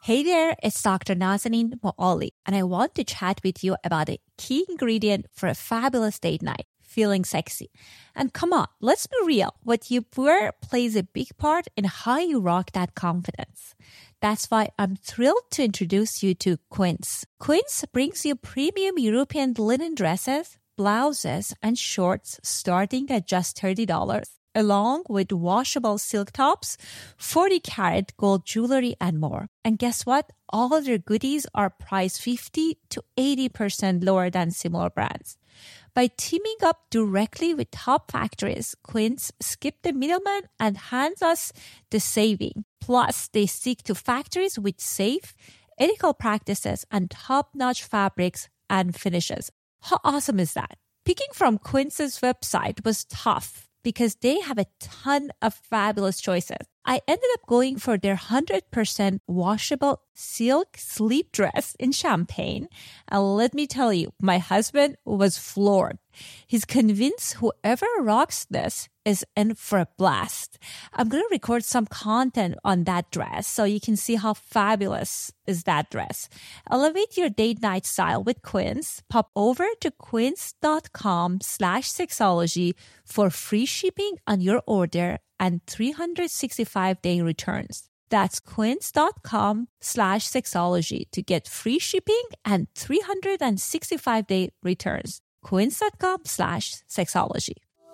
Hey there, it's Dr. Nazanin Moali, and I want to chat with you about a key ingredient for a fabulous date night, feeling sexy. And come on, let's be real. What you wear plays a big part in how you rock that confidence. That's why I'm thrilled to introduce you to Quince. Quince brings you premium European linen dresses, blouses, and shorts starting at just $30, along with washable silk tops, 40-karat gold jewelry, and more. And guess what? All of their goodies are priced 50 to 80% lower than similar brands. By teaming up directly with top factories, Quince skipped the middleman and hands us the saving. Plus, they stick to factories with safe, ethical practices and top-notch fabrics and finishes. How awesome is that? Picking from Quince's website was tough because they have a ton of fabulous choices. I ended up going for their 100% washable silk sleep dress in champagne. And let me tell you, my husband was floored. He's convinced whoever rocks this is in for a blast. I'm going to record some content on that dress so you can see how fabulous is that dress. Elevate your date night style with Quince. Pop over to quince.com/sexology for free shipping on your order and 365-day returns. That's quince.com/sexology to get free shipping and 365-day returns. Quince.com/sexology.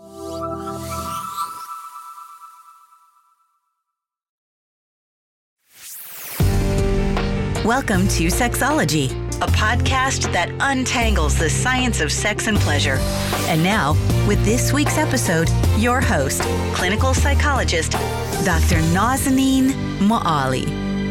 Welcome to Sexology, a podcast that untangles the science of sex and pleasure. And now, with this week's episode, your host, clinical psychologist, Dr. Nazanin Moali.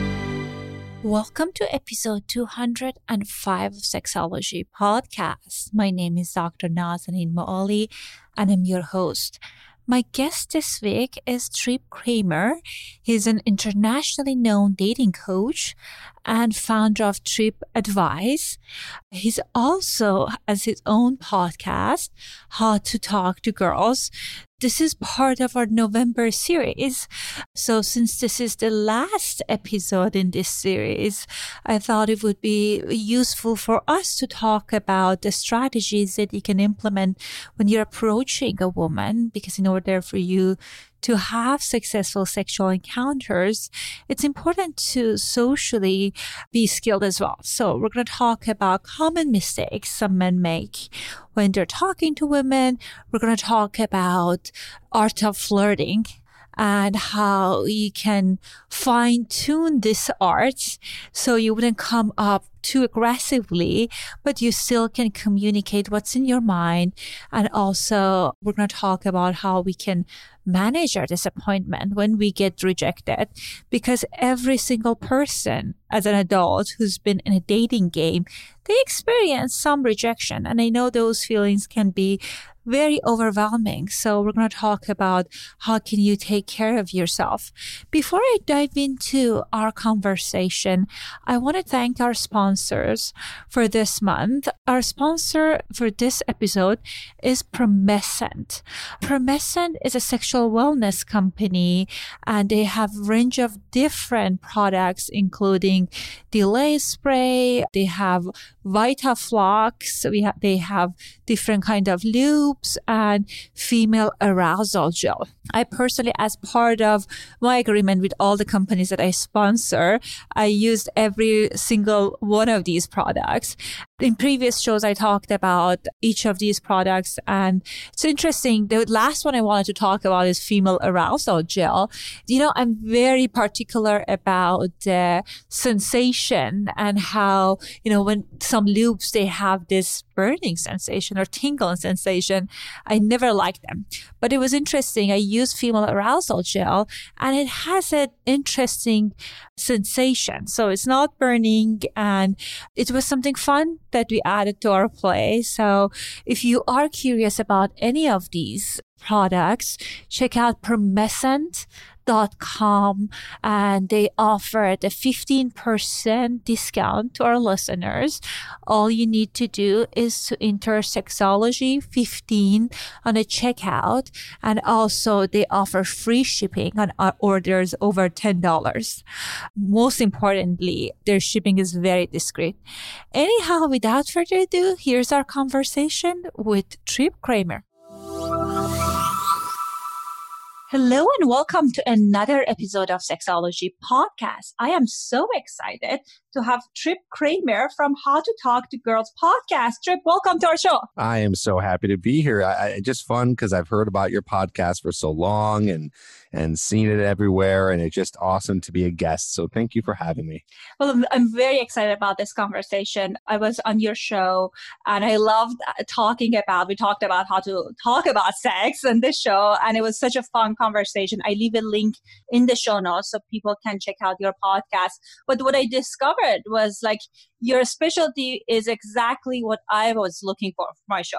Welcome to episode 205 of Sexology Podcast. My name is Dr. Nazanin Moali, and I'm your host. My guest this week is Trip Kramer. He's an internationally known dating coach and founder of Trip Advice. He's also has his own podcast, How to Talk to Girls. This is part of our November series. So since this is the last episode in this series, I thought it would be useful for us to talk about the strategies that you can implement when you're approaching a woman, because in order for you to have successful sexual encounters, it's important to socially be skilled as well. So we're going to talk about common mistakes some men make when they're talking to women. We're going to talk about art of flirting and how you can fine-tune this art so you wouldn't come up too aggressively, but you still can communicate what's in your mind. And also, we're going to talk about how we can manage our disappointment when we get rejected, because every single person as an adult who's been in a dating game, they experience some rejection. And I know those feelings can be very overwhelming. So we're going to talk about how can you take care of yourself. Before I dive into our conversation, I want to thank our sponsors for this month. Our sponsor for this episode is Promescent. Promescent is a sexual wellness company, and they have a range of different products, including delay spray. They have VitaFlux. They have different kind of lubes and female arousal gel. I personally, as part of my agreement with all the companies that I sponsor, I used every single one of these products. In previous shows, I talked about each of these products, and it's interesting. The last one I wanted to talk about is female arousal gel. You know, I'm very particular about the sensation and how, you know, when some lubes, they have this burning sensation or tingling sensation. I never liked them. But it was interesting. I used female arousal gel, and it has an interesting sensation. So it's not burning, and it was something fun that we added to our play. So if you are curious about any of these products, check out Promescent.com, and they offer the 15% discount to our listeners. All you need to do is to enter Sexology15 on the checkout, and also they offer free shipping on orders over $10. Most importantly, their shipping is very discreet. Anyhow, without further ado, here's our conversation with Trip Kramer. Hello and welcome to another episode of Sexology Podcast. I am so excited to have Trip Kramer from How to Talk to Girls podcast. Trip, welcome to our show. I am so happy to be here. Just fun because I've heard about your podcast for so long and seen it everywhere, and it's just awesome to be a guest. So thank you for having me. Well, I'm very excited about this conversation. I was on your show and I loved we talked about how to talk about sex on this show, and it was such a fun conversation. I leave a link in the show notes so people can check out your podcast. But what I discovered was like your specialty is exactly what I was looking for my show.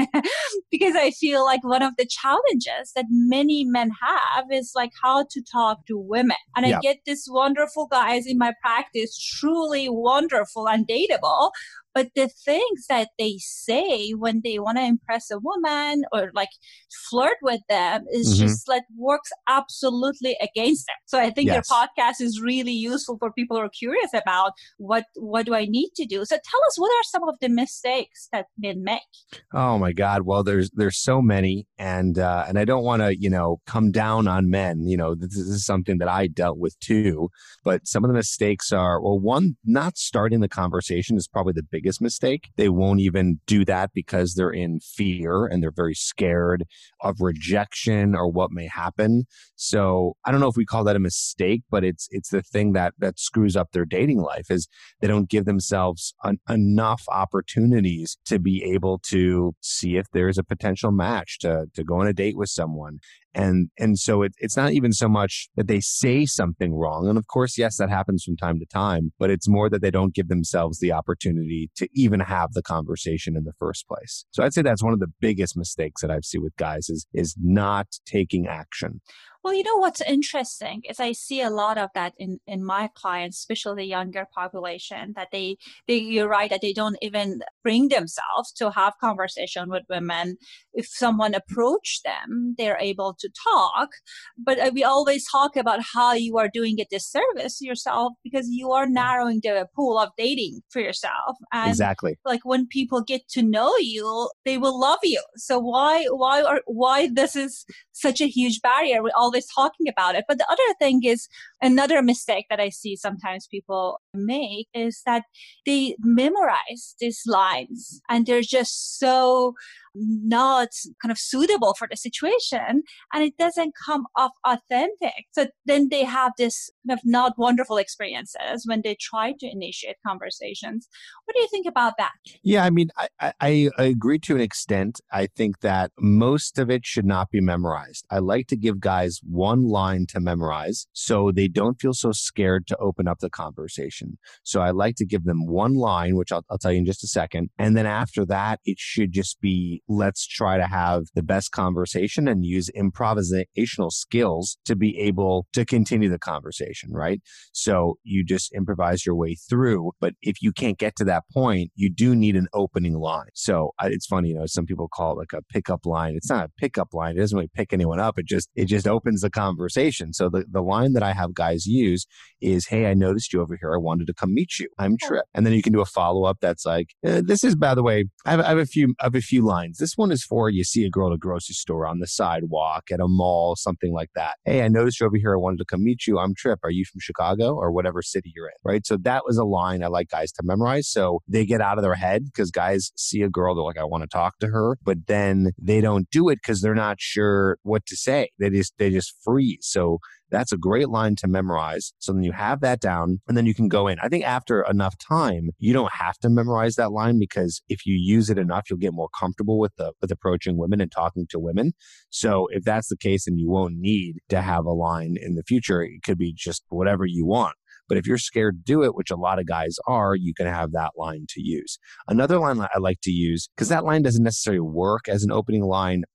Because I feel like one of the challenges that many men have is like how to talk to women. And I get these wonderful guys in my practice, truly wonderful and dateable. But the things that they say when they want to impress a woman or like flirt with them is just like works absolutely against them. So I think your podcast is really useful for people who are curious about what do I need to do. So tell us, what are some of the mistakes that men make? Oh my God. Well, there's so many, and I don't want to, come down on men. This is something that I dealt with too. But some of the mistakes are, well, one, not starting the conversation is probably the biggest mistake. They won't even do that because they're in fear and they're very scared of rejection or what may happen. So I don't know if we call that a mistake, but it's the thing that screws up their dating life is they don't give themselves enough opportunities to be able to see if there's a potential match to go on a date with someone. And so it's not even so much that they say something wrong. And of course, yes, that happens from time to time, but it's more that they don't give themselves the opportunity to even have the conversation in the first place. So I'd say that's one of the biggest mistakes that I've seen with guys is not taking action. Well, what's interesting is I see a lot of that in my clients, especially the younger population, that you're right, that they don't even bring themselves to have conversation with women. If someone approach them, they're able to talk. But we always talk about how you are doing a disservice to yourself because you are narrowing the pool of dating for yourself. And exactly. Like when people get to know you, they will love you. So why this is such a huge barrier? We're always talking about it. But the other thing is, another mistake that I see sometimes people make is that they memorize these lines and they're just so not kind of suitable for the situation, and it doesn't come off authentic. So then they have this kind of not wonderful experiences when they try to initiate conversations. What do you think about that? Yeah, I mean, I agree to an extent. I think that most of it should not be memorized. I like to give guys one line to memorize so they don't feel so scared to open up the conversation. So I like to give them one line, which I'll tell you in just a second. And then after that, it should just be, let's try to have the best conversation and use improvisational skills to be able to continue the conversation, right? So you just improvise your way through. But if you can't get to that point, you do need an opening line. So it's funny, some people call it like a pickup line. It's not a pickup line. It doesn't really pick anyone up. It just opens the conversation. So the line that I have guys use is, hey, I noticed you over here. I wanted to come meet you. I'm Trip. And then you can do a follow-up that's like, this is, by the way, I have a few lines. This one is for you see a girl at a grocery store, on the sidewalk, at a mall, something like that. Hey, I noticed you over here. I wanted to come meet you. I'm Trip. Are you from Chicago or whatever city you're in? Right. So that was a line I like guys to memorize. So they get out of their head because guys see a girl. They're like, I want to talk to her. But then they don't do it because they're not sure what to say. They just freeze. So that's a great line to memorize. So then you have that down and then you can go in. I think after enough time, you don't have to memorize that line because if you use it enough, you'll get more comfortable with approaching women and talking to women. So if that's the case, then you won't need to have a line in the future. It could be just whatever you want. But if you're scared to do it, which a lot of guys are, you can have that line to use. Another line I like to use, because that line doesn't necessarily work as an opening line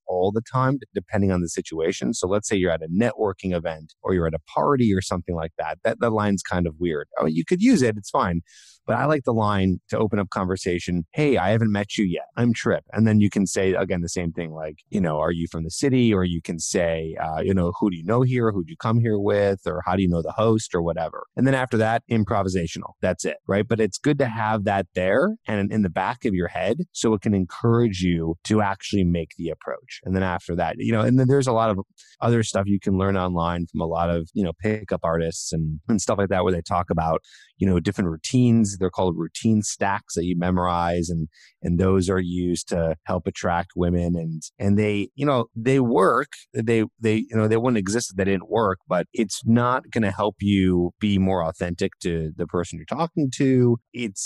all the time, depending on the situation. So let's say you're at a networking event or you're at a party or something like that. That line's kind of weird. Oh, you could use it. It's fine. But I like the line to open up conversation. Hey, I haven't met you yet. I'm Trip. And then you can say, again, the same thing, like, are you from the city? Or you can say, who do you know here? Who do you come here with? Or how do you know the host or whatever? And then after that, improvisational. That's it, right? But it's good to have that there and in the back of your head so it can encourage you to actually make the approach. And then after that, and then there's a lot of other stuff you can learn online from a lot of, pickup artists and stuff like that, where they talk about, different routines. They're called routine stacks that you memorize, and those are used to help attract women. And they, they work. They wouldn't exist if they didn't work, but it's not going to help you be more authentic to the person you're talking to.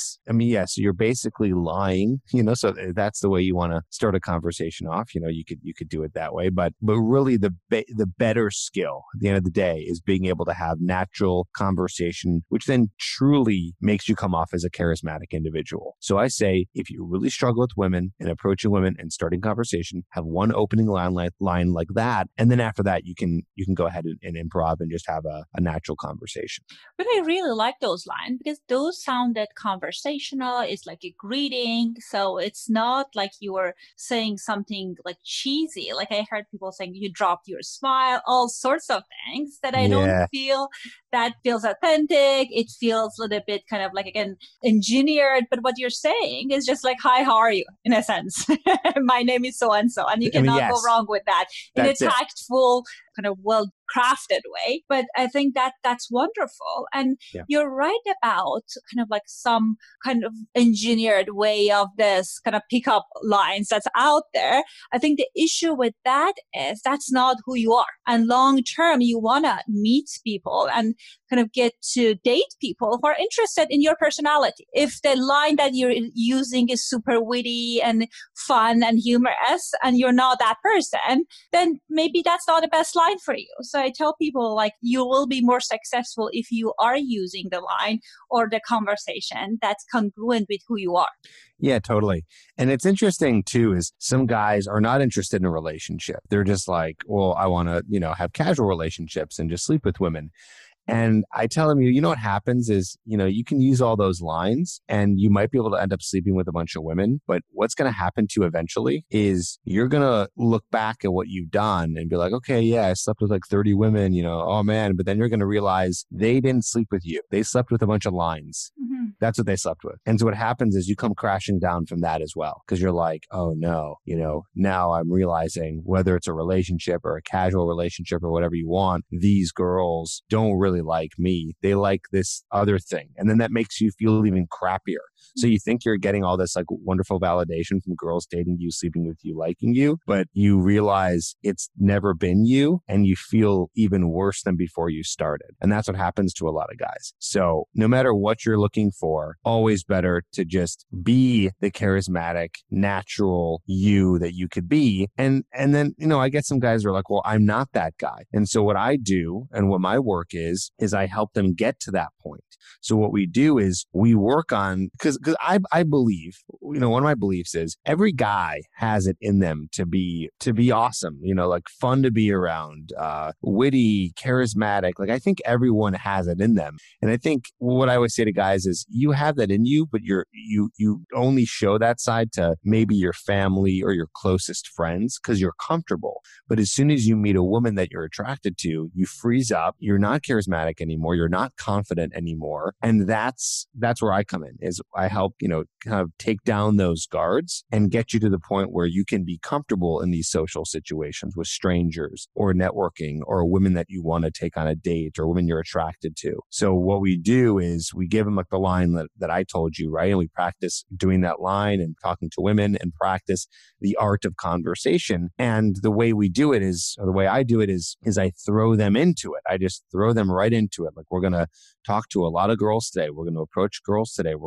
So you're basically lying, so that's the way you want to start a conversation off. You could do it that way, but really the better skill at the end of the day is being able to have natural conversation, which then truly makes you come off as a charismatic individual. So I say, if you really struggle with women and approaching women and starting conversation, have one opening line like that. And then after that, you can go ahead and improv and just have a natural conversation. But I really like those lines because those sounded conversational. It's like a greeting. So it's not like you were saying something like cheesy. Like I heard people saying you dropped your smile, all sorts of things that I don't feel that feels authentic. It feels a little bit kind of like, again, engineered. But what you're saying is just like, hi, how are you? In a sense, my name is so-and-so. And you cannot go wrong with that in a tactful, kind of well-crafted way. But I think that's wonderful. And you're right about kind of like some kind of engineered way of this kind of pickup lines that's out there. I think the issue with that is that's not who you are. And long term, you want to meet people and kind of get to date people who are interested in your personality. If the line that you're using is super witty and fun and humorous and you're not that person, then maybe that's not the best line for you. So I tell people, like, you will be more successful if you are using the line or the conversation that's congruent with who you are. Yeah, totally. And it's interesting too, is some guys are not interested in a relationship. They're just like, well, I want to, have casual relationships and just sleep with women. And I tell them, you know what happens is, you can use all those lines and you might be able to end up sleeping with a bunch of women. But what's going to happen to you eventually is you're going to look back at what you've done and be like, okay, yeah, I slept with like 30 women, oh man. But then you're going to realize they didn't sleep with you. They slept with a bunch of lines. Mm-hmm. That's what they slept with. And so what happens is you come crashing down from that as well. Because you're like, oh no, now I'm realizing whether it's a relationship or a casual relationship or whatever you want, these girls don't really like me. They like this other thing. And then that makes you feel even crappier. So you think you're getting all this like wonderful validation from girls dating you, sleeping with you, liking you, but you realize it's never been you and you feel even worse than before you started. And that's what happens to a lot of guys. So no matter what you're looking for, always better to just be the charismatic, natural you that you could be. And then, I get some guys who are like, well, I'm not that guy. And so what I do and what my work is I help them get to that point. So what we do is we work on, because I believe, one of my beliefs is every guy has it in them to be awesome, like fun to be around, witty, charismatic. Like I think everyone has it in them. And I think what I always say to guys is you have that in you, but you only show that side to maybe your family or your closest friends because you're comfortable. But as soon as you meet a woman that you're attracted to, you freeze up. You're not charismatic anymore. You're not confident anymore. And that's where I come in, is I help, kind of take down those guards and get you to the point where you can be comfortable in these social situations with strangers or networking or women that you want to take on a date or women you're attracted to. So what we do is we give them like the line that I told you, right? And we practice doing that line and talking to women and practice the art of conversation. And the way we do it is, or the way I do it is I throw them into it. I just throw them right into it. Like we're going to talk to a lot of girls today. We're going to approach girls today. We're going to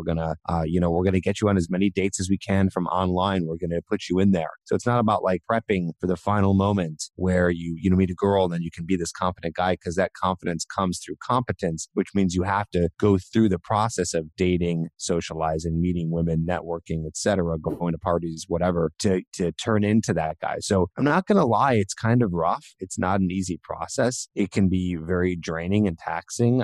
We're going to get you on as many dates as we can from online. We're going to put you in there. So it's not about like prepping for the final moment where you meet a girl and then you can be this confident guy, because that confidence comes through competence, which means you have to go through the process of dating, socializing, meeting women, networking, etc., going to parties, whatever, to turn into that guy. So I'm not going to lie, it's kind of rough. It's not an easy process. It can be very draining and taxing.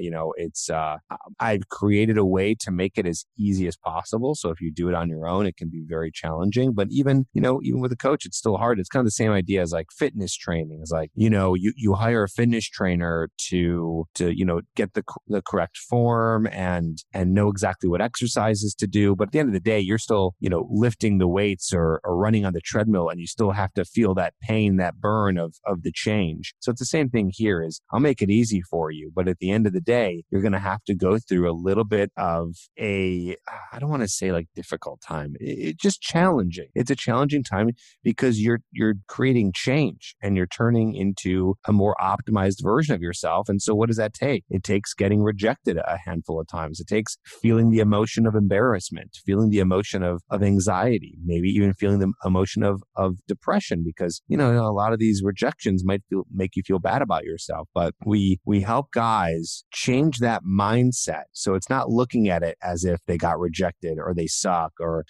I've created a way to make it as easy as possible. So if you do it on your own, it can be very challenging. But even with a coach, it's still hard. It's kind of the same idea as like fitness training. It's like, you hire a fitness trainer to get the correct form and know exactly what exercises to do. But at the end of the day, you're still, lifting the weights or running on the treadmill, and you still have to feel that pain, that burn of the change. So it's the same thing here. Is I'll make it easy for you, but at the end of the day, you're going to have to go through a little bit of I don't want to say like difficult time. It's just challenging. It's a challenging time because you're creating change and you're turning into a more optimized version of yourself. And so what does that take? It takes getting rejected a handful of times. It takes feeling the emotion of embarrassment, feeling the emotion of anxiety, maybe even feeling the emotion of depression, because, a lot of these rejections might make you feel bad about yourself. But we help guys change that mindset. So it's not looking at it as if they got rejected or they suck or,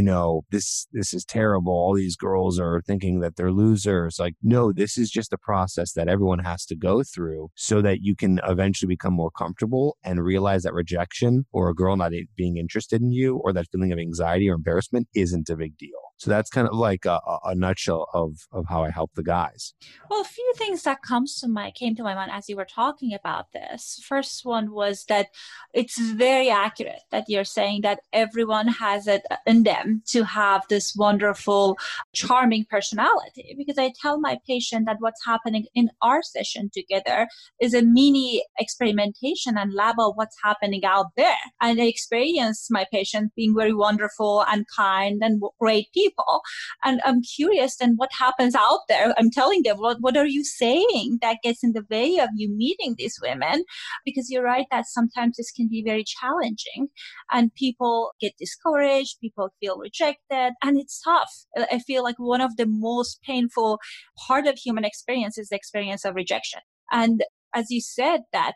this is terrible. All these girls are thinking that they're losers. Like, no, this is just a process that everyone has to go through so that you can eventually become more comfortable and realize that rejection or a girl not being interested in you or that feeling of anxiety or embarrassment isn't a big deal. So that's kind of like a nutshell of how I help the guys. Well, a few things that came to my mind as you were talking about this. First one was that it's very accurate that you're saying that everyone has it in them to have this wonderful, charming personality. Because I tell my patient that what's happening in our session together is a mini experimentation and lab of what's happening out there. And I experience my patient being very wonderful and kind and great people. And I'm curious then what happens out there. I'm telling them, what are you saying that gets in the way of you meeting these women? Because you're right that sometimes this can be very challenging and people get discouraged, people feel rejected, and it's tough. I feel like one of the most painful part of human experience is the experience of rejection. And as you said, that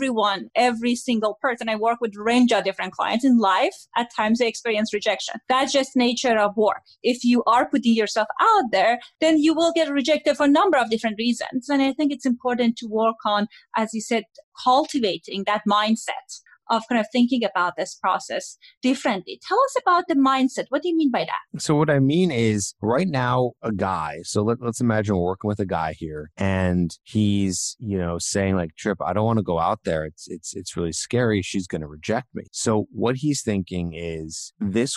every single person, I work with a range of different clients in life, at times they experience rejection. That's just nature of work. If you are putting yourself out there, then you will get rejected for a number of different reasons. And I think it's important to work on, as you said, cultivating that mindset of kind of thinking about this process differently. Tell us about the mindset. What do you mean by that? So what I mean is right now, a guy, so let's imagine we're working with a guy here and he's, saying like, Trip, I don't want to go out there. It's really scary. She's going to reject me. So what he's thinking is this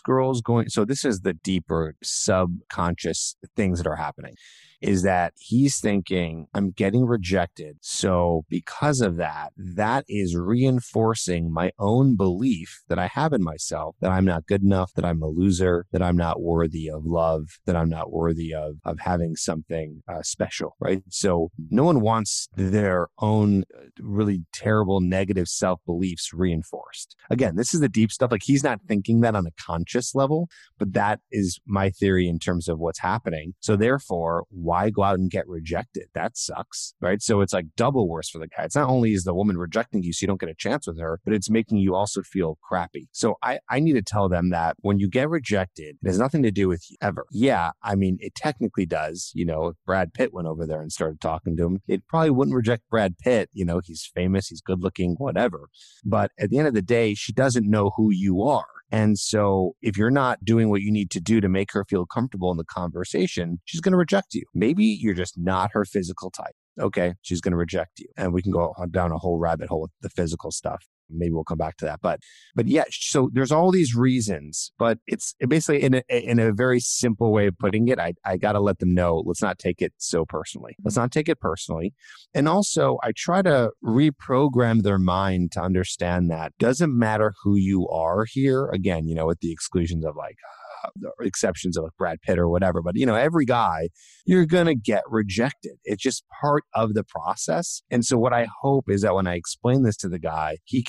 is the deeper subconscious things that are happening. Is that he's thinking, I'm getting rejected. So because of that is reinforcing my own belief that I have in myself, that I'm not good enough, that I'm a loser, that I'm not worthy of love, that I'm not worthy of having something special, right? So no one wants their own really terrible negative self-beliefs reinforced. Again, this is the deep stuff. Like he's not thinking that on a conscious level, but that is my theory in terms of what's happening. So therefore, why go out and get rejected? That sucks, right? So it's like double worse for the guy. It's not only is the woman rejecting you so you don't get a chance with her, but it's making you also feel crappy. So I need to tell them that when you get rejected, it has nothing to do with you ever. Yeah, I mean, it technically does. If Brad Pitt went over there and started talking to him, it probably wouldn't reject Brad Pitt. He's famous, he's good looking, whatever. But at the end of the day, she doesn't know who you are. And so if you're not doing what you need to do to make her feel comfortable in the conversation, she's going to reject you. Maybe you're just not her physical type. Okay, she's going to reject you. And we can go down a whole rabbit hole with the physical stuff. Maybe we'll come back to that. But yeah, so there's all these reasons, but it's basically in a very simple way of putting it, I got to let them know, let's not take it so personally. Let's not take it personally. And also I try to reprogram their mind to understand that doesn't matter who you are here. Again, with the exclusions of like, the exceptions of like Brad Pitt or whatever, but every guy, you're going to get rejected. It's just part of the process. And so what I hope is that when I explain this to the guy, he can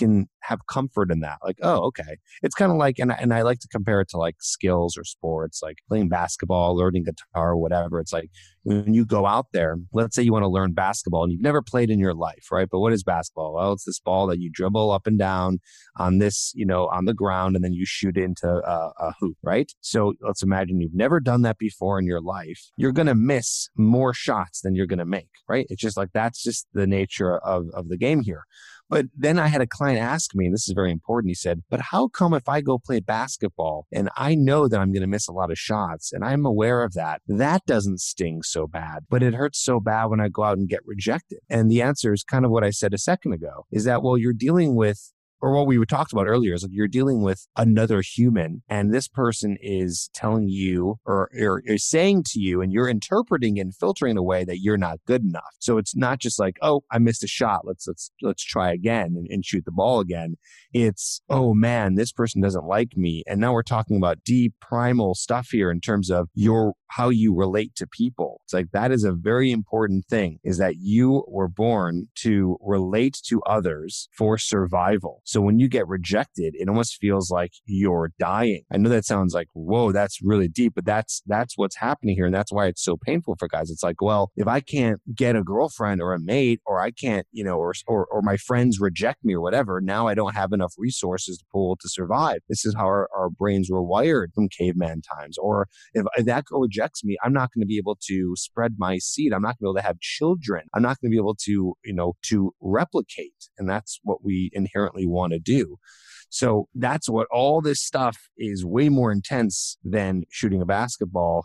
have comfort in that. Like, oh, okay. It's kind of like, and I like to compare it to like skills or sports, like playing basketball, learning guitar, whatever. It's like when you go out there, let's say you want to learn basketball and you've never played in your life, right? But what is basketball? Well, it's this ball that you dribble up and down on this, on the ground, and then you shoot into a hoop, right? So let's imagine you've never done that before in your life. You're going to miss more shots than you're going to make, right? It's just like, that's just the nature of the game here. But then I had a client ask me, and this is very important. He said, but how come if I go play basketball and I know that I'm going to miss a lot of shots and I'm aware of that, that doesn't sting so bad, but it hurts so bad when I go out and get rejected? And the answer is kind of what I said a second ago, is that, well, you're dealing with, or what we talked about earlier, is like you're dealing with another human, and this person is telling you or is saying to you, and you're interpreting and filtering in a way that you're not good enough. So it's not just like, oh, I missed a shot. Let's try again and shoot the ball again. It's, oh man, this person doesn't like me. And now we're talking about deep primal stuff here in terms of how you relate to people. It's like, that is a very important thing, is that you were born to relate to others for survival. So when you get rejected, it almost feels like you're dying. I know that sounds like, whoa, that's really deep, but that's what's happening here. And that's why it's so painful for guys. It's like, well, if I can't get a girlfriend or a mate, or I can't, or my friends reject me or whatever, now I don't have enough resources to pull to survive. This is how our brains were wired from caveman times. Or if that girl rejects me, I'm not going to be able to spread my seed. I'm not going to be able to have children. I'm not going to be able to, to replicate. And that's what we inherently want to do. So that's what all this stuff is, way more intense than shooting a basketball,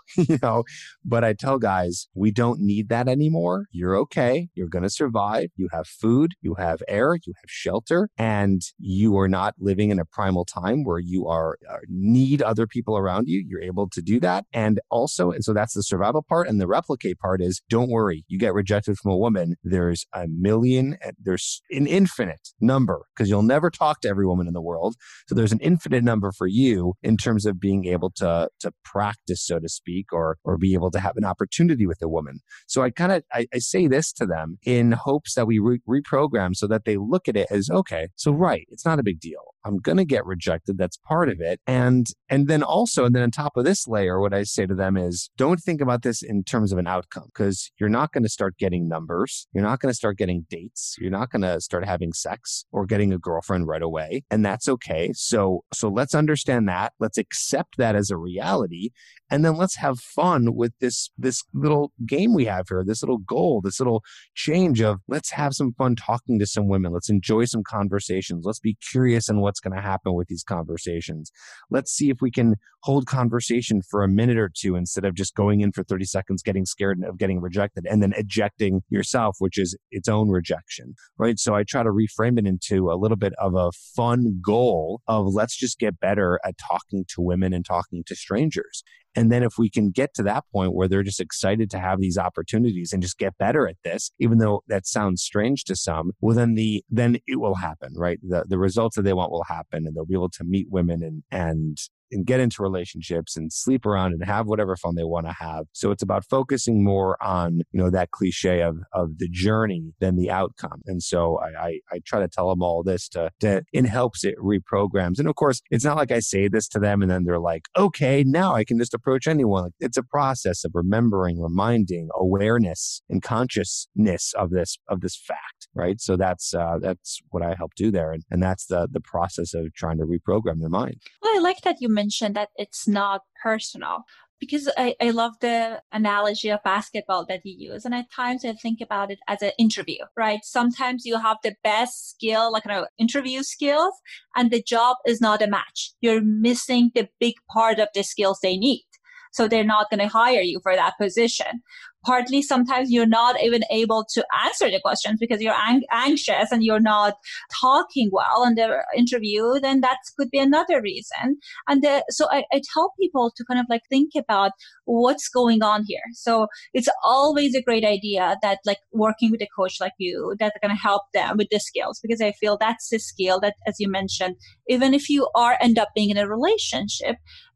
But I tell guys, we don't need that anymore. You're okay. You're going to survive. You have food, you have air, you have shelter, and you are not living in a primal time where you need other people around you. You're able to do that. And so that's the survival part. And the replicate part is, don't worry. You get rejected from a woman. There's there's an infinite number, because you'll never talk to every woman in the world. So there's an infinite number for you in terms of being able to practice, so to speak, or be able to have an opportunity with a woman. So I say this to them in hopes that we reprogram so that they look at it as, okay, so right, it's not a big deal. I'm going to get rejected. That's part of it. And then on top of this layer, what I say to them is, don't think about this in terms of an outcome, because you're not going to start getting numbers. You're not going to start getting dates. You're not going to start having sex or getting a girlfriend right away. And that's okay. So let's understand that. Let's accept that as a reality. And then let's have fun with this little game we have here, this little goal, this little change of, let's have some fun talking to some women. Let's enjoy some conversations. Let's be curious in what's going to happen with these conversations. Let's see if we can hold conversation for a minute or two instead of just going in for 30 seconds, getting scared of getting rejected, and then ejecting yourself, which is its own rejection, right? So I try to reframe it into a little bit of a fun goal of, let's just get better at talking to women and talking to strangers. And then if we can get to that point where they're just excited to have these opportunities and just get better at this, even though that sounds strange to some, well, then it will happen, right? The results that they want will happen, and they'll be able to meet women and get into relationships and sleep around and have whatever fun they want to have. So it's about focusing more on, that cliche of the journey than the outcome. And so I try to tell them all this it helps, it reprograms. And of course, it's not like I say this to them and then they're like, okay, now I can just approach anyone. Like, it's a process of remembering, reminding, awareness, and consciousness of this fact, right? So that's what I help do there. And that's the process of trying to reprogram their mind. Well, I like that you mentioned that it's not personal, because I love the analogy of basketball that you use. And at times I think about it as an interview, right? Sometimes you have the best skill, like interview skills, and the job is not a match. You're missing the big part of the skills they need. So they're not going to hire you for that position. Partly, sometimes you're not even able to answer the questions because you're anxious and you're not talking well in the interview. Then that could be another reason. And so I tell people to kind of think about what's going on here. So it's always a great idea that working with a coach like you, that's going to help them with the skills, because I feel that's the skill that, as you mentioned, even if you end up being in a relationship,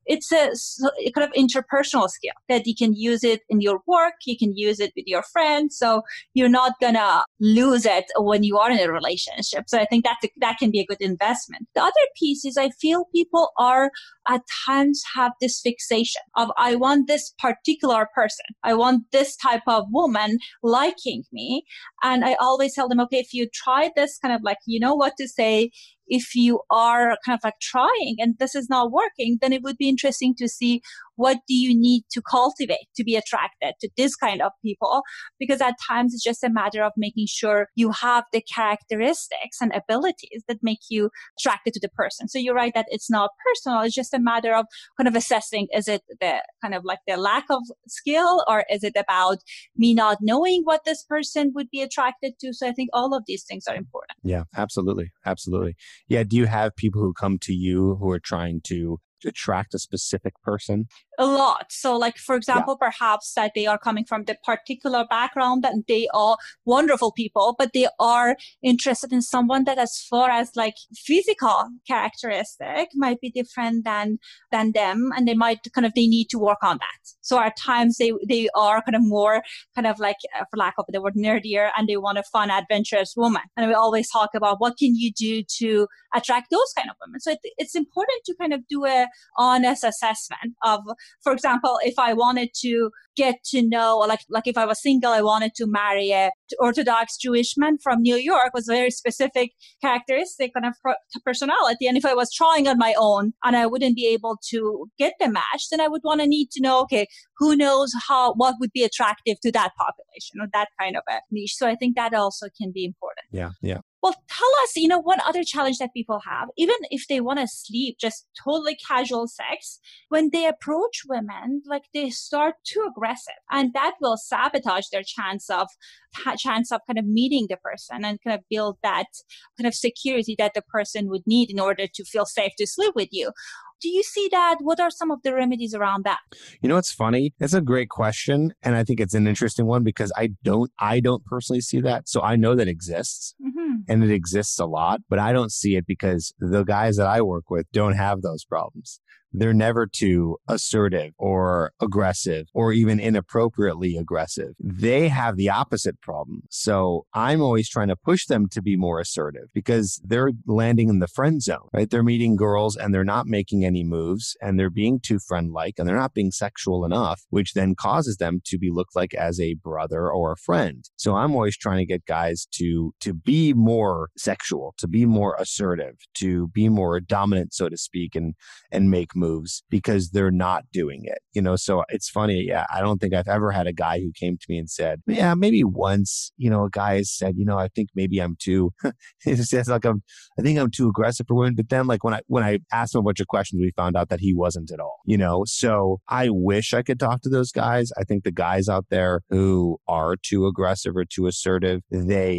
it's a kind of interpersonal skill that you can use it in your work. You can use it with your friends. So you're not going to lose it when you are in a relationship. So I think that can be a good investment. The other piece is I feel people are at times have this fixation of, I want this particular person. I want this type of woman liking me. And I always tell them, okay, if you try this, kind of like, you know what to say. If you are kind of like trying and this is not working, then it would be interesting to see what do you need to cultivate to be attracted to this kind of people? Because at times it's just a matter of making sure you have the characteristics and abilities that make you attracted to the person. So you're right that it's not personal. It's just a matter of kind of assessing, is it the kind of like the lack of skill, or is it about me not knowing what this person would be attracted to? So I think all of these things are important. Yeah, absolutely. Absolutely. Yeah. Do you have people who come to you who are trying to attract a specific person? A lot. So like, for example, perhaps that they are coming from the particular background and they are wonderful people, but they are interested in someone that as far as like physical characteristic might be different than them. And they need to work on that. So at times they are kind of more kind of like, for lack of the word, nerdier, and they want a fun, adventurous woman. And we always talk about what can you do to attract those kind of women. So it's important to kind of do a honest assessment of, for example, if I wanted to get to know, like if I was single, I wanted to marry a Orthodox Jewish man from New York, was a very specific characteristic kind of personality. And if I was trying on my own and I wouldn't be able to get the match, then I would need to know, okay, who knows what would be attractive to that population or that kind of a niche. So I think that also can be important. Yeah. Yeah. Well, tell us, one other challenge that people have, even if they want to sleep, just totally casual sex, when they approach women, like they start too aggressive, and that will sabotage their chance of kind of meeting the person and kind of build that kind of security that the person would need in order to feel safe to sleep with you. Do you see that? What are some of the remedies around that? It's funny. It's a great question. And I think it's an interesting one because I don't personally see that. So I know that exists and it exists a lot, but I don't see it because the guys that I work with don't have those problems. They're never too assertive or aggressive or even inappropriately aggressive. They have the opposite problem. So I'm always trying to push them to be more assertive because they're landing in the friend zone, right? They're meeting girls and they're not making any moves and they're being too friend-like and they're not being sexual enough, which then causes them to be looked like as a brother or a friend. So I'm always trying to get guys to be more sexual, to be more assertive, to be more dominant, so to speak, and make moves because they're not doing it, so it's funny. Yeah. I don't think I've ever had a guy who came to me and said, yeah, maybe once, a guy has said, I think maybe I'm too, it's like I think I'm too aggressive for women. But then like when I asked him a bunch of questions, we found out that he wasn't at all, so I wish I could talk to those guys. I think the guys out there who are too aggressive or too assertive, they,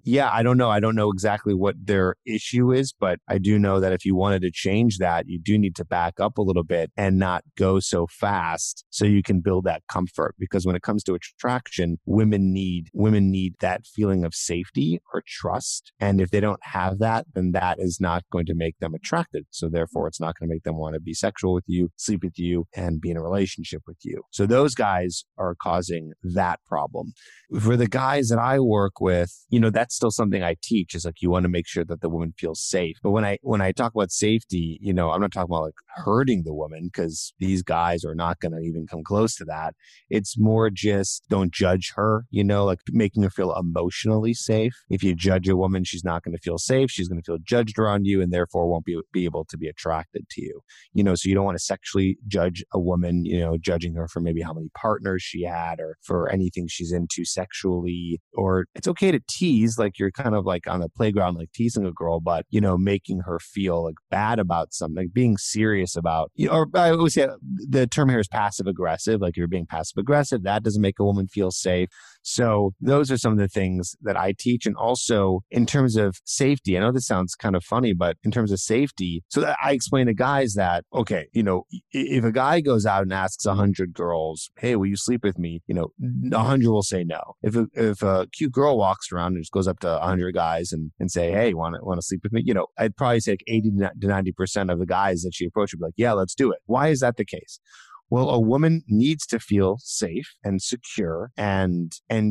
I don't know. I don't know exactly what their issue is, but I do know that if you wanted to change that, you do need to back up a little bit and not go so fast so you can build that comfort. Because when it comes to attraction, women need that feeling of safety or trust. And if they don't have that, then that is not going to make them attracted. So therefore, it's not going to make them want to be sexual with you, sleep with you, and be in a relationship with you. So those guys are causing that problem. For the guys that I work with, that's still something I teach is like, you want to make sure that the woman feels safe. But when I talk about safety, I'm not talking about like hurting the woman because these guys are not going to even come close to that. It's more just don't judge her, like making her feel emotionally safe. If you judge a woman, she's not going to feel safe. She's going to feel judged around you and therefore won't be able to be attracted to you. So you don't want to sexually judge a woman, judging her for maybe how many partners she had or for anything she's into sexually. Or it's okay to tease, like you're kind of like on the playground, like teasing a girl, but, making her feel like bad about something, like being serious about, or I always say the term here is passive aggressive, like you're being passive aggressive. That doesn't make a woman feel safe. So those are some of the things that I teach. And also in terms of safety, I know this sounds kind of funny, but in terms of safety, so I explain to guys that, okay, if a guy goes out and asks 100 girls, hey, will you sleep with me? 100 will say no. If a cute girl walks around and just goes up to 100 guys and say, hey, want to sleep with me? I'd probably say like 80 to 90% of the guys that she approached would be like, yeah, let's do it. Why is that the case? Well, a woman needs to feel safe and secure and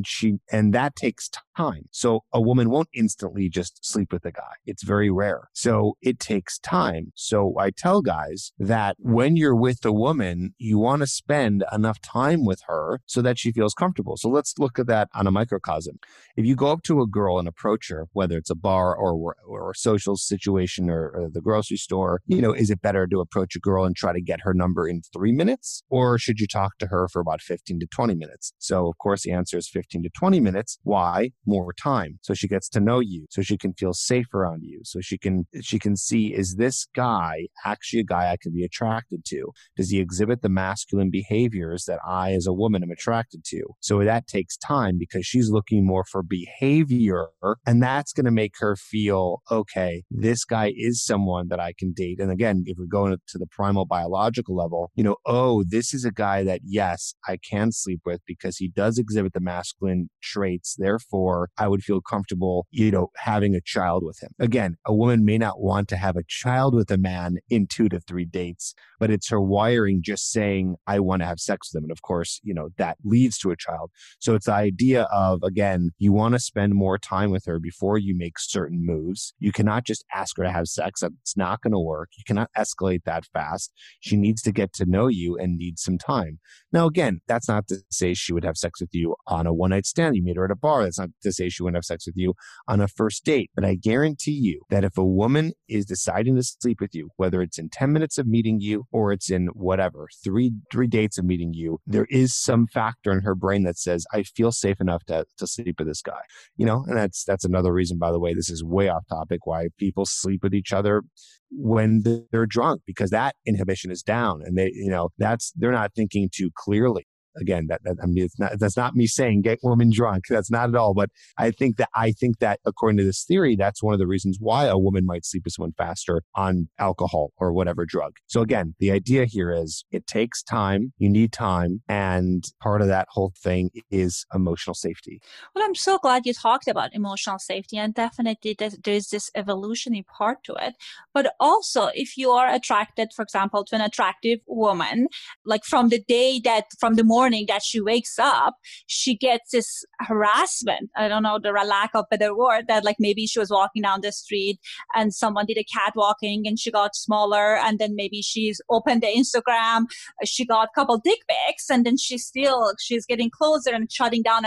that takes time. So a woman won't instantly just sleep with a guy. It's very rare. So it takes time. So I tell guys that when you're with a woman, you want to spend enough time with her so that she feels comfortable. So let's look at that on a microcosm. If you go up to a girl and approach her, whether it's a bar or a social situation or the grocery store, is it better to approach a girl and try to get her number in 3 minutes? Or should you talk to her for about 15 to 20 minutes? So, of course, the answer is 15 to 20 minutes. Why? More time. So she gets to know you, so she can feel safe around you. So she can see, is this guy actually a guy I can be attracted to? Does he exhibit the masculine behaviors that I, as a woman, am attracted to? So that takes time because she's looking more for behavior. And that's going to make her feel, okay, this guy is someone that I can date. And again, if we're going to the primal biological level, this is a guy that, yes, I can sleep with because he does exhibit the masculine traits. Therefore, I would feel comfortable, having a child with him. Again, a woman may not want to have a child with a man in 2 to 3 dates, but it's her wiring just saying, I want to have sex with him. And of course, that leads to a child. So it's the idea of, again, you want to spend more time with her before you make certain moves. You cannot just ask her to have sex. That's not going to work. You cannot escalate that fast. She needs to get to know you and need some time. Now, again, that's not to say she would have sex with you on a one-night stand. You meet her at a bar. That's not to say she wouldn't have sex with you on a first date. But I guarantee you that if a woman is deciding to sleep with you, whether it's in 10 minutes of meeting you or it's in whatever, three dates of meeting you, there is some factor in her brain that says, I feel safe enough to sleep with this guy. And that's another reason, by the way, this is way off topic, why people sleep with each other when they're drunk, because that inhibition is down and they're not thinking too clearly. Again, that's not me saying get women drunk. That's not at all. But I think that according to this theory, that's one of the reasons why a woman might sleep with someone faster on alcohol or whatever drug. So again, the idea here is it takes time. You need time. And part of that whole thing is emotional safety. Well, I'm so glad you talked about emotional safety, and definitely there's this evolutionary part to it. But also, if you are attracted, for example, to an attractive woman, like from the morning that she wakes up, she gets this harassment. I don't know the lack of better word, that like maybe she was walking down the street and someone did a catwalking and she got smaller, and then maybe she's opened the Instagram, she got a couple dick pics, and then she's getting closer and shutting down.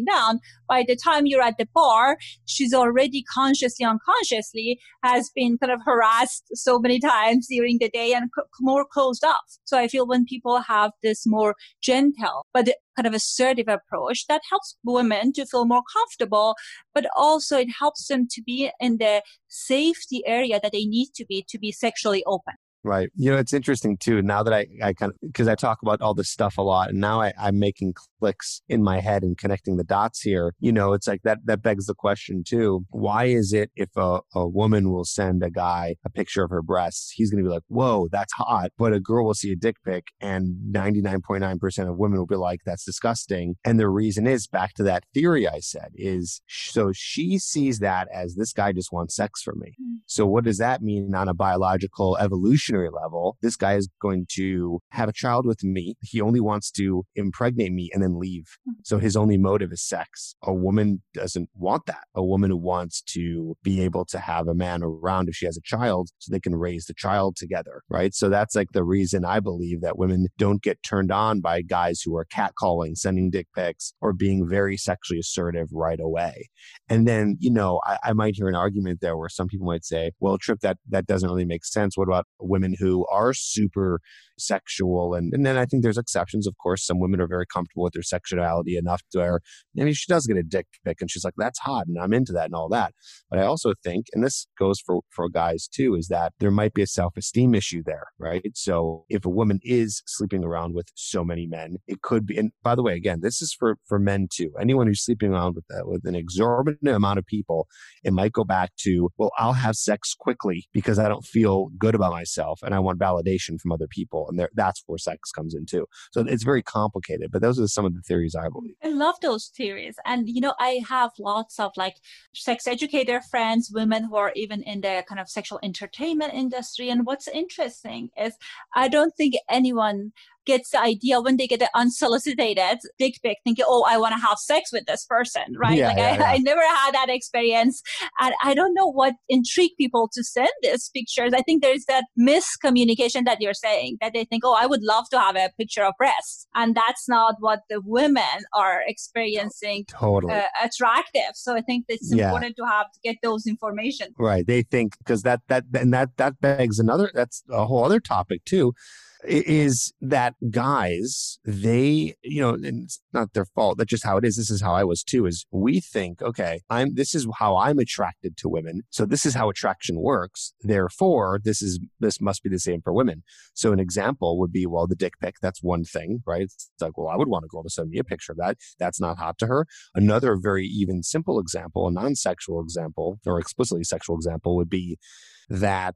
By the time you're at the bar, she's already consciously, unconsciously has been kind of harassed so many times during the day and more closed off. So I feel when people have this more gentle but kind of assertive approach, that helps women to feel more comfortable, but also it helps them to be in the safety area that they need to be sexually open. Right. It's interesting too, now that I kind of, because I talk about all this stuff a lot and now I'm making clicks in my head and connecting the dots here. It's like that begs the question too. Why is it if a woman will send a guy a picture of her breasts, he's going to be like, whoa, that's hot. But a girl will see a dick pic and 99.9% of women will be like, that's disgusting. And the reason is back to that theory I said is, so she sees that as this guy just wants sex from me. So what does that mean on a biological evolution level? This guy is going to have a child with me. He only wants to impregnate me and then leave. So his only motive is sex. A woman doesn't want that. A woman who wants to be able to have a man around if she has a child so they can raise the child together, right? So that's like the reason I believe that women don't get turned on by guys who are catcalling, sending dick pics, or being very sexually assertive right away. And then, I might hear an argument there where some people might say, well, Trip, that doesn't really make sense. What about women who are super sexual? And then I think there's exceptions. Of course, some women are very comfortable with their sexuality enough to where maybe she does get a dick pic and she's like, that's hot and I'm into that and all that. But I also think, and this goes for guys too, is that there might be a self-esteem issue there, right? So if a woman is sleeping around with so many men, it could be, and by the way, again, this is for men too. Anyone who's sleeping around with an exorbitant amount of people, it might go back to, well, I'll have sex quickly because I don't feel good about myself and I want validation from other people. control. And that's where sex comes in too. So it's very complicated, but those are some of the theories I believe. I love those theories. And, I have lots of like sex educator friends, women who are even in the kind of sexual entertainment industry. And what's interesting is I don't think anyone gets the idea when they get an unsolicited dick pic thinking, oh, I want to have sex with this person, right? I never had that experience. And I don't know what intrigued people to send these pictures. I think there's that miscommunication that you're saying, that they think, oh, I would love to have a picture of breasts. And that's not what the women are experiencing totally attractive. So I think it's important to get those information. Right. They think, because that begs that's a whole other topic too, is that guys, they, and it's not their fault. That's just how it is. This is how I was too, is we think, okay, this is how I'm attracted to women. So this is how attraction works. Therefore, this must be the same for women. So an example would be, well, the dick pic, that's one thing, right? It's like, well, I would want a girl to send me a picture of that. That's not hot to her. Another very even simple example, a non-sexual example or explicitly sexual example would be that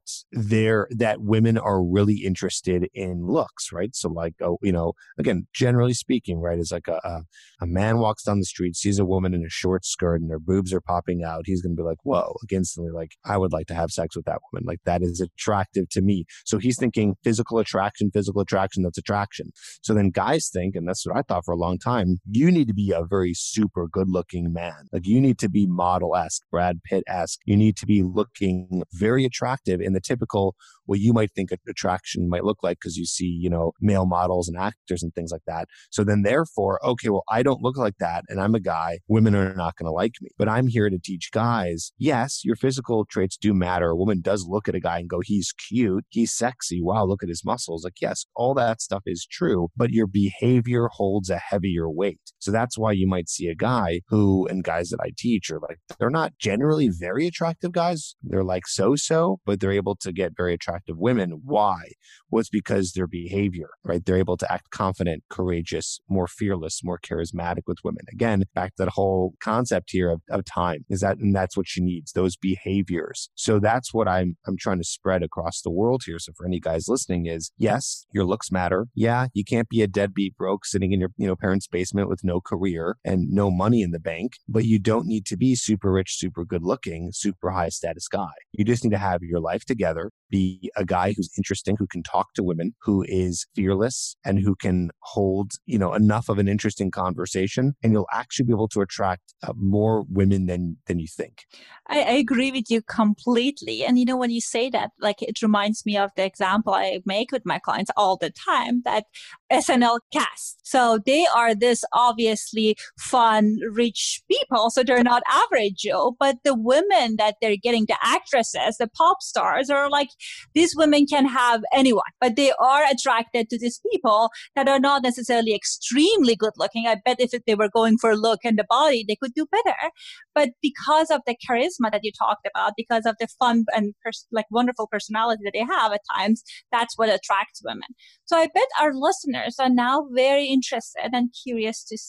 women are really interested in looks, right? So like, again, generally speaking, right, is like a man walks down the street, sees a woman in a short skirt and her boobs are popping out. He's going to be like, whoa, instantly, like, I would like to have sex with that woman. Like, that is attractive to me. So he's thinking physical attraction, that's attraction. So then guys think, and that's what I thought for a long time, you need to be a very super good looking man. Like, you need to be model-esque, Brad Pitt-esque. You need to be looking very attractive in the typical, what you might think attraction might look like, because you see, male models and actors and things like that. So then therefore, okay, well, I don't look like that and I'm a guy. Women are not going to like me. But I'm here to teach guys, yes, your physical traits do matter. A woman does look at a guy and go, he's cute, he's sexy, wow, look at his muscles. Like, yes, all that stuff is true, but your behavior holds a heavier weight. So that's why you might see a guy who, and guys that I teach are like, they're not generally very attractive guys. They're like so-so, but they're able to get very attractive women. Why? Well, it's because their behavior, right? They're able to act confident, courageous, more fearless, more charismatic with women. Again, back to that whole concept here of time, and that's what she needs, those behaviors. So that's what I'm trying to spread across the world here. So for any guys listening is, yes, your looks matter. Yeah, you can't be a deadbeat broke sitting in your parents' basement with no career and no money in the bank, but you don't need to be super rich, super good looking, super high status guy. You just need to have your life together, be a guy who's interesting, who can talk to women, who is fearless, and who can hold, enough of an interesting conversation, and you'll actually be able to attract more women than you think. I agree with you completely. And when you say that, like, it reminds me of the example I make with my clients all the time, that SNL cast. So they are this obviously fun, rich people. So they're not average Joe, but the women that they're getting, the actresses, the pop stars, are like, these women can have anyone, but they are attracted to these people that are not necessarily extremely good looking. I bet if they were going for a look and the body, they could do better. But because of the charisma that you talked about, because of the fun and wonderful personality that they have at times, that's what attracts women. So I bet our listeners are now very interested and curious to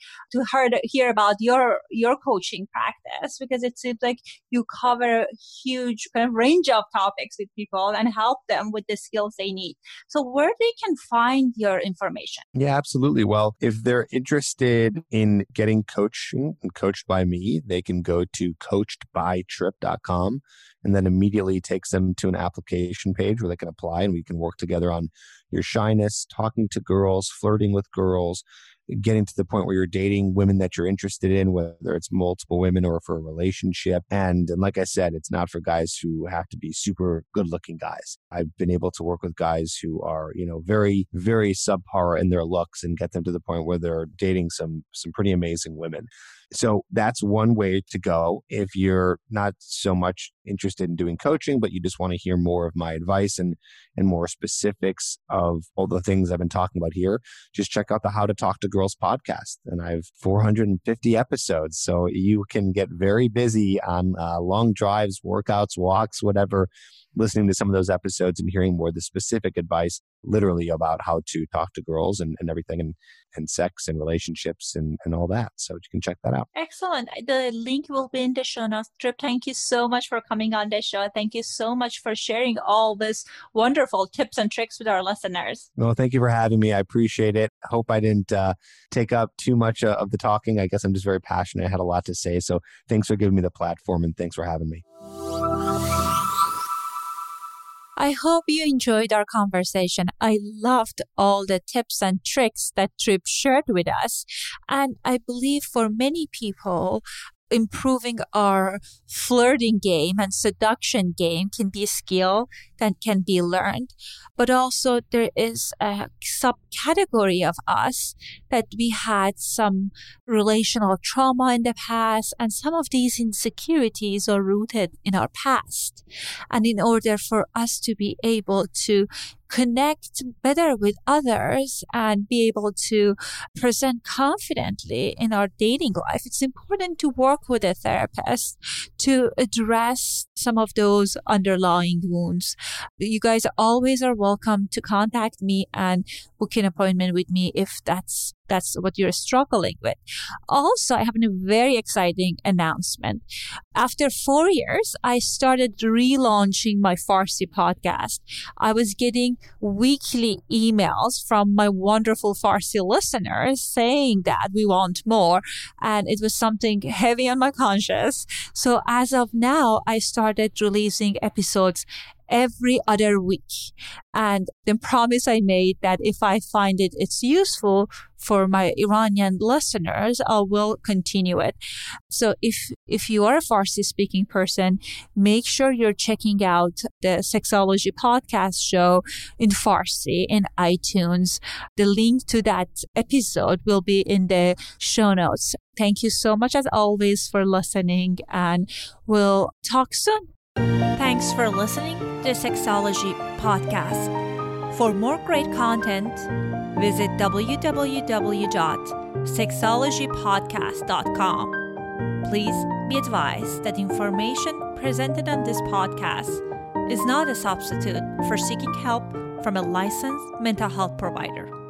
hear about your coaching practice, because it seems like you cover a huge kind of range of topics with people and help them with the skills they need. So where they can find your information? Yeah, absolutely. Well, if they're interested in getting coaching and coached by me, they can go to coachedbytrip.com, and then immediately takes them to an application page where they can apply, and we can work together on your shyness, talking to girls, flirting with girls, getting to the point where you're dating women that you're interested in, whether it's multiple women or for a relationship. And like I said, it's not for guys who have to be super good looking guys. I've been able to work with guys who are, very, very subpar in their looks and get them to the point where they're dating some pretty amazing women. So that's one way to go. If you're not so much interested in doing coaching, but you just want to hear more of my advice and more specifics of all the things I've been talking about here, just check out the How to Talk to Girls podcast. And I have 450 episodes. So you can get very busy on long drives, workouts, walks, whatever, listening to some of those episodes and hearing more of the specific advice literally about how to talk to girls and everything and sex and relationships and all that. So you can check that out. Excellent. The link will be in the show notes. Trip, thank you so much for coming on the show. Thank you so much for sharing all this wonderful tips and tricks with our listeners. No, thank you for having me. I appreciate it. I hope I didn't take up too much of the talking. I guess I'm just very passionate. I had a lot to say. So thanks for giving me the platform and thanks for having me. I hope you enjoyed our conversation. I loved all the tips and tricks that Trip shared with us. And I believe for many people, improving our flirting game and seduction game can be a skill that can be learned. But also there is a subcategory of us that we had some relational trauma in the past, and some of these insecurities are rooted in our past. And in order for us to be able to connect better with others and be able to present confidently in our dating life, it's important to work with a therapist to address some of those underlying wounds. You guys always are welcome to contact me and book an appointment with me if that's what you're struggling with. Also, I have a very exciting announcement. After 4 years, I started relaunching my Farsi podcast. I was getting weekly emails from my wonderful Farsi listeners saying that we want more, and it was something heavy on my conscience. So as of now, I started releasing episodes every other week. And the promise I made that if I find it's useful for my Iranian listeners, I will continue it. So if you are a Farsi speaking person, make sure you're checking out the Sexology podcast show in Farsi in iTunes. The link to that episode will be in the show notes. Thank you so much as always for listening, and we'll talk soon. Thanks for listening to the Sexology podcast. For more great content, visit www.sexologypodcast.com. Please be advised that information presented on this podcast is not a substitute for seeking help from a licensed mental health provider.